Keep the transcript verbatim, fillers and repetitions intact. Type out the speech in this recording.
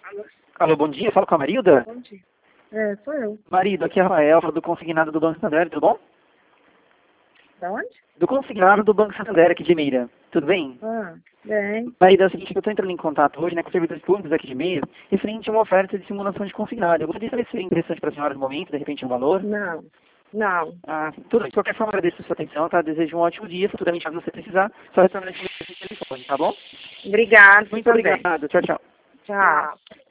Alô? Alô, bom dia. Fala com a Marilda? Bom dia. É, sou eu. Marido, aqui é a Rafael, falo do consignado do Banco Santander, tudo bom? Da onde? Do consignado do Banco Santander aqui de Meira. Tudo bem? Ah, bem. Marido, é o seguinte, eu estou entrando em contato hoje, né, com servidores públicos aqui de Meira, referente a uma oferta de simulação de consignado. Eu gostaria de saber se seria interessante para a senhora no momento, de repente um valor. Não. Não. Ah, tudo bem. De qualquer forma, agradeço a sua atenção, tá? Desejo um ótimo dia, futuramente, se você precisar, só retornar aqui no telefone, tá bom? Obrigado. Muito também. obrigado. Tchau, tchau. Tchau.